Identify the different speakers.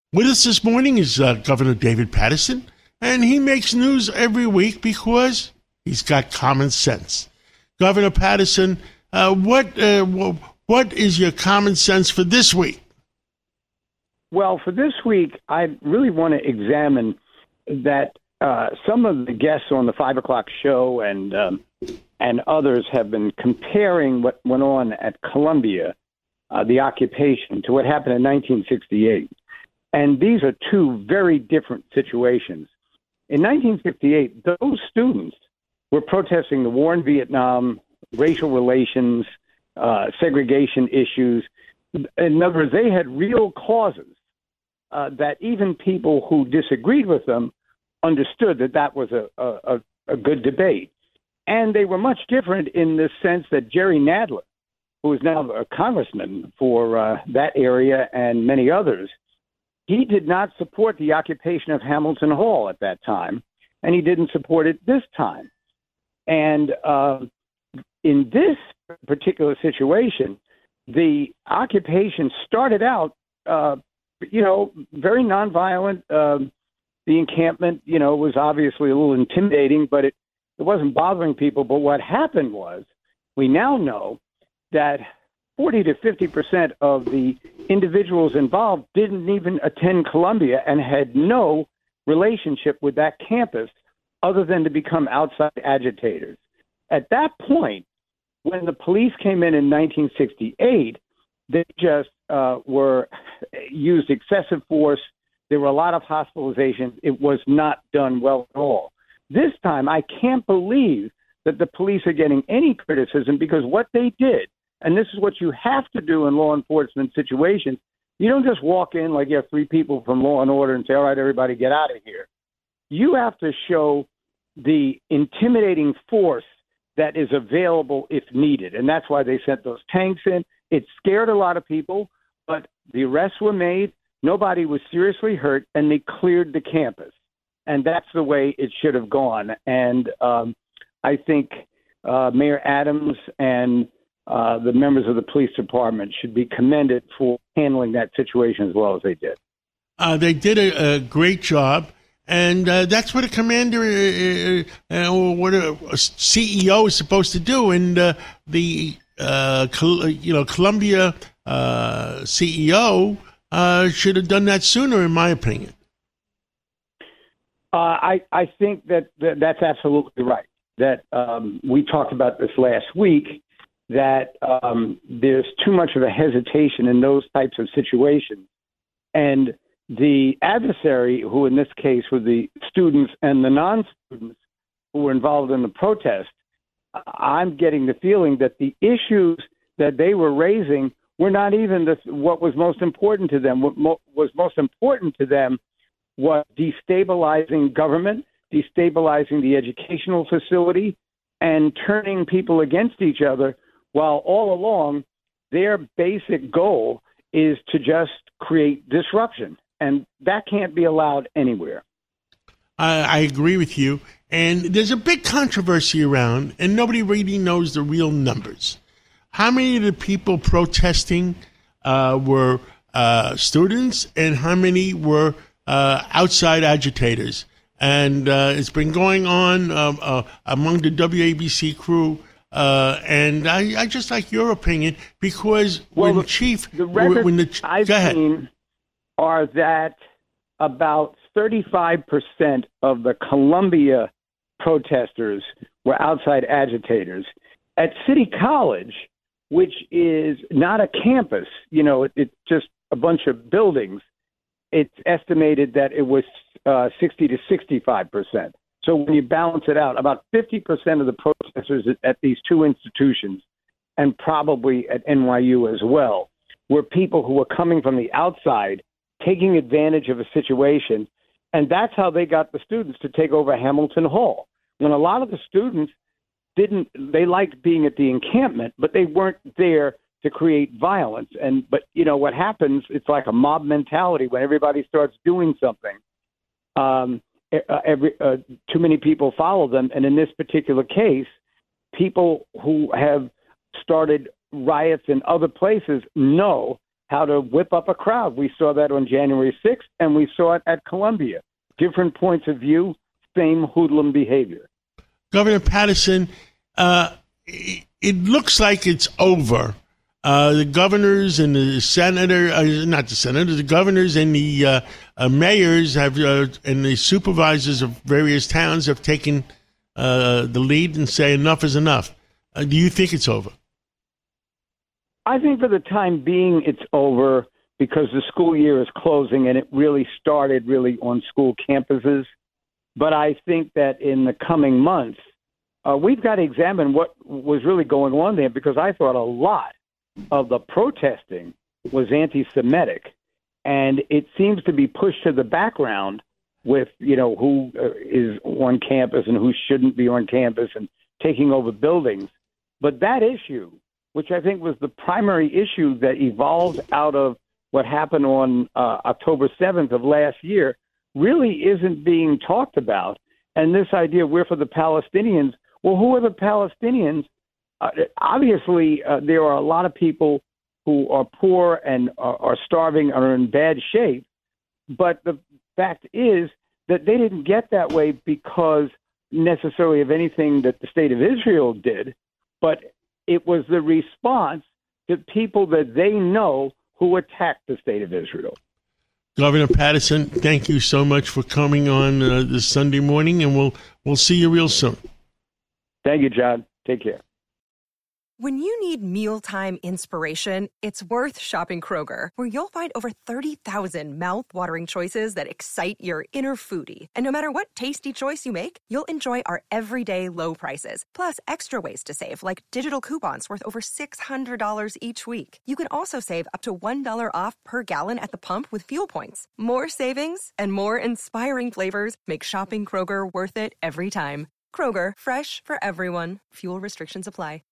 Speaker 1: With us this morning is Governor David Paterson, and he makes news every week because he's got common sense. Governor Paterson, what is your common sense for this week?
Speaker 2: Well, for this week, I really want to examine that some of the guests on the 5 o'clock show and others have been comparing what went on at Columbia, the occupation, to what happened in 1968. And these are two very different situations. In 1968, those students were protesting the war in Vietnam, racial relations, segregation issues. In other words, they had real causes that even people who disagreed with them understood that was a good debate. And they were much different in the sense that Jerry Nadler, who is now a congressman for that area and many others, he did not support the occupation of Hamilton Hall at that time, and he didn't support it this time. And in this particular situation, the occupation started out, very nonviolent. The encampment, was obviously a little intimidating, but it wasn't bothering people. But what happened was, we now know that 40 to 50% of the individuals involved didn't even attend Columbia and had no relationship with that campus other than to become outside agitators. At that point, when the police came in 1968, they just used excessive force. There were a lot of hospitalizations. It was not done well at all. This time, I can't believe that the police are getting any criticism, because what they did, and this is what you have to do in law enforcement situations, you don't just walk in like you have three people from Law and Order and say, all right, everybody get out of here. You have to show the intimidating force that is available if needed. And that's why they sent those tanks in. It scared a lot of people, but the arrests were made. Nobody was seriously hurt, and they cleared the campus. And that's the way it should have gone. And I think Mayor Adams and the members of the police department should be commended for handling that situation as well as they did.
Speaker 1: They did a great job, and that's what a commander or what a CEO is supposed to do. And the Columbia CEO should have done that sooner, in my opinion.
Speaker 2: I think that's absolutely right. That we talked about this last week, that there's too much of a hesitation in those types of situations. And the adversary, who in this case were the students and the non-students who were involved in the protest, I'm getting the feeling that the issues that they were raising were not even what was most important to them. What was most important to them was destabilizing government, destabilizing the educational facility, and turning people against each other, while all along their basic goal is to just create disruption. And that can't be allowed anywhere.
Speaker 1: I agree with you. And there's a big controversy around, and nobody really knows the real numbers. How many of the people protesting were students, and how many were outside agitators? And it's been going on among the WABC crew. And I just like your opinion, because
Speaker 2: the records I've seen are that about 35% of the Columbia protesters were outside agitators. At City College, which is not a campus, it's just a bunch of buildings, it's estimated that it was 60 to 65%. So when you balance it out, about 50% of the protesters at these two institutions, and probably at NYU as well, were people who were coming from the outside, taking advantage of a situation. And that's how they got the students to take over Hamilton Hall. When a lot of the students they liked being at the encampment, but they weren't there to create violence. But what happens, it's like a mob mentality when everybody starts doing something. Too many people follow them. And in this particular case, people who have started riots in other places know how to whip up a crowd. We saw that on January 6th, and we saw it at Columbia. Different points of view, same hoodlum behavior.
Speaker 1: Governor Paterson, it looks like it's over. The governors and the the governors and the mayors have and the supervisors of various towns have taken the lead and say enough is enough. Do you think it's over?
Speaker 2: I think for the time being it's over because the school year is closing and it really started on school campuses. But I think that in the coming months, we've got to examine what was really going on there, because I thought a lot of the protesting was anti-Semitic, and it seems to be pushed to the background with, who is on campus and who shouldn't be on campus and taking over buildings. But that issue, which I think was the primary issue that evolved out of what happened on October 7th of last year, really isn't being talked about. And this idea, we're for the Palestinians. Well, who are the Palestinians? Obviously, there are a lot of people who are poor and are starving or in bad shape. But the fact is that they didn't get that way because necessarily of anything that the state of Israel did, but it was the response to people that they know who attacked the state of Israel.
Speaker 1: Governor Paterson, thank you so much for coming on this Sunday morning, and we'll see you real soon.
Speaker 2: Thank you, John. Take care.
Speaker 3: When you need mealtime inspiration, it's worth shopping Kroger, where you'll find over 30,000 mouth-watering choices that excite your inner foodie. And no matter what tasty choice you make, you'll enjoy our everyday low prices, plus extra ways to save, like digital coupons worth over $600 each week. You can also save up to $1 off per gallon at the pump with fuel points. More savings and more inspiring flavors make shopping Kroger worth it every time. Kroger, fresh for everyone. Fuel restrictions apply.